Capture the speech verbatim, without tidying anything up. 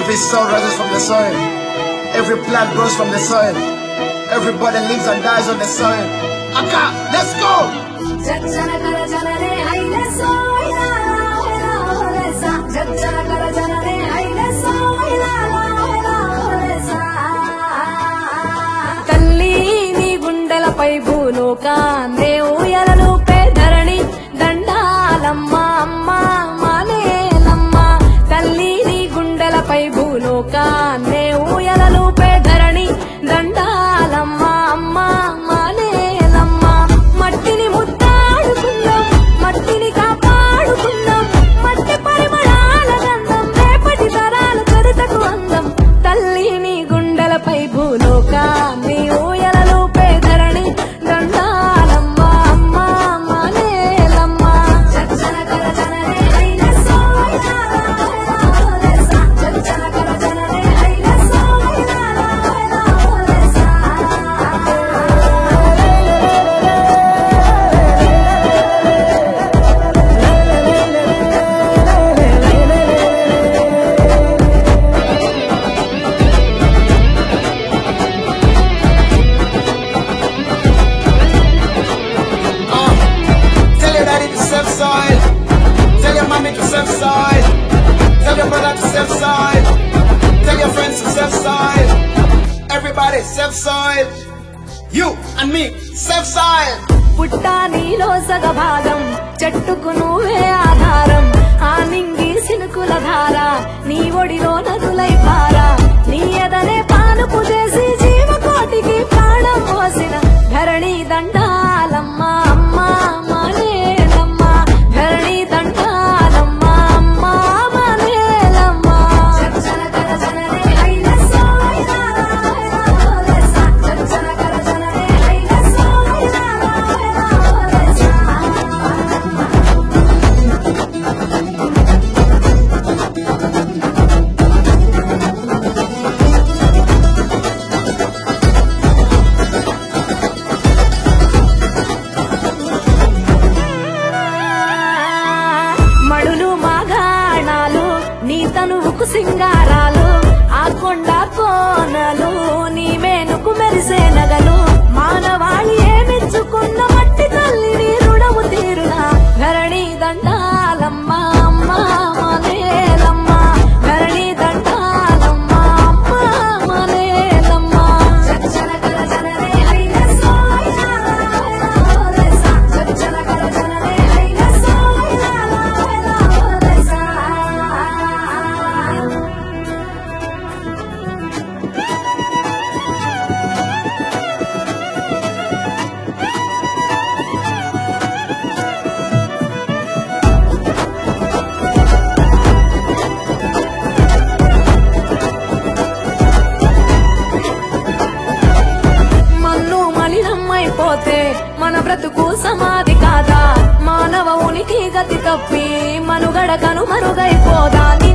Every soul rises from the soil. Every plant grows from the soil. Everybody lives and dies on the soil. Akka, let's go! తల్లి నీ గుండెలపై భూలోకాన్నే ఊయలలు పేదరణి దండాలమ్మ అమ్మ మానేలమ్మ. తల్లి నీ గుండెలపై భూలోకాన్నే ఊయలలు పేదరణి దండాలమ్మ అమ్మ మానేలమ్మ. మట్టిని ముద్దాడుకుందాం, మట్టిని కాపాడుకుందాం, మట్టి పరిమళాల గంధం రేపటి తరాల చరితకు అందం. తల్లి నీ గుండెలపై భూలోకాన్ని ఊయలలు పేదరణి దండాలమ్మ అమ్మ మానేలమ్మ. Side. Tell your mommy to self side. Tell your brother to self side. Tell your friends to self side. Everybody self side. You and me self side. పుట్టా నీలో సగ భాగం, చెట్టుకు నువ్వే ఆధారం. ఆ నింగి సినుకుల ధార, నీ ఒడిలో నదులై పార. నీ ఎదనే పానుపు చేసి జీవకోటికి ప్రాణం పోసిన ధరణి దండాలమ్మ అమ్మ మానేలమ్మ. ధరణి దండాలమ్మ అమ్మ మానేలమ్మ. మడులు మాగాణాలు నీ తనువుకు సింగారాలు, ఆ కొండ కోనలు నీ మేనుకు మెరిసే నగలు. మానవాళి ఏమిచ్చుకున్న మట్టి తల్లిని రుణము తీరునా ధరణి దండాలమ్మ అమ్మ మానేలమ్మ. ధరణి దండాలమ్మ అమ్మ మానేలమ్మ. మన్ను మలినమైపోతే మన బ్రతుకు సమాధి కాదా? మానవ ఉనికి గతి తప్పి మనుగడ కనుమరుగైపోదా?